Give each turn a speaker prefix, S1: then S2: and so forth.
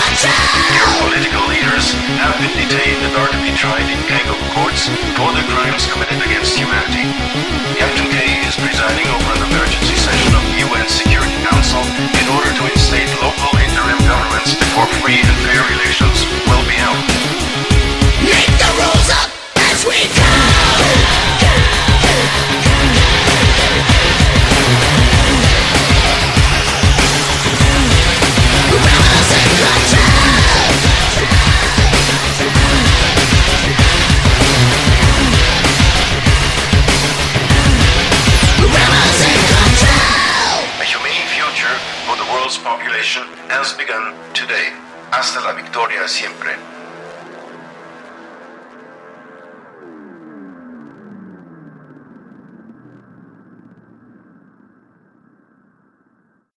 S1: Your political leaders have been detained and are to be tried in kangaroo courts for the crimes committed against humanity. Captain K is presiding over an emergency session of the UN Security Council in order to instate local interim governments before free and fair elections will be held.
S2: Make the rules up as we go!
S1: Population has begun today. Hasta la victoria siempre.